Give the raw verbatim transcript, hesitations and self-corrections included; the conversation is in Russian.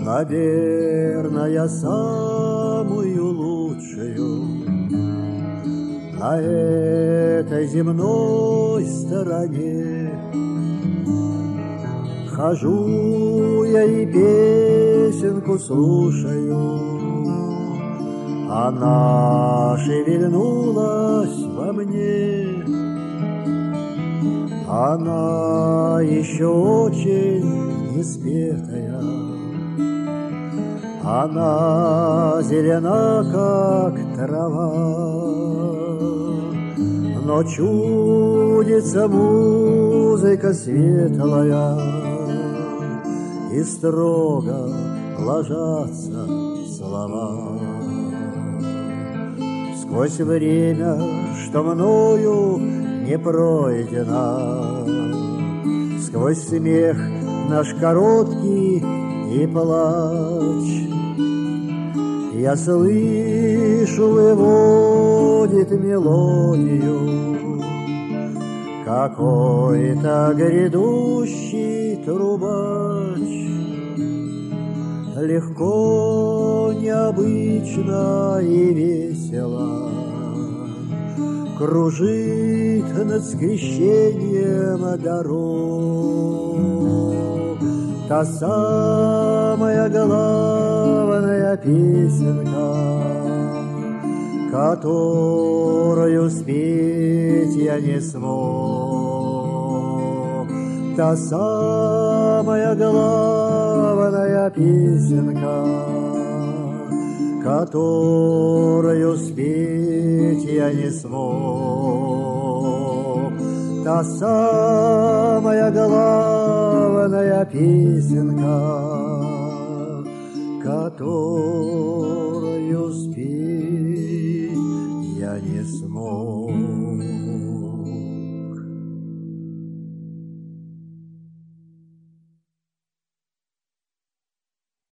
наверное, самую лучшую на этой земной стороне. Хожу я и песенку слушаю, она шевельнулась во мне. Она еще очень неспетая, она зелена, как трава, но чудится музыка светлая, и строго ложатся слова. Сквозь время, что мною не пройдено, сквозь смех наш короткий и плач, я слышу, выводит мелодию какой-то грядущий трубач. Легко, необычно и весело кружит над скрещением дорог та самая главная песенка, которую спеть я не смог. Та самая главная песенка, которую спеть я не смог. Та самая главная песенка, которую спеть я не смог.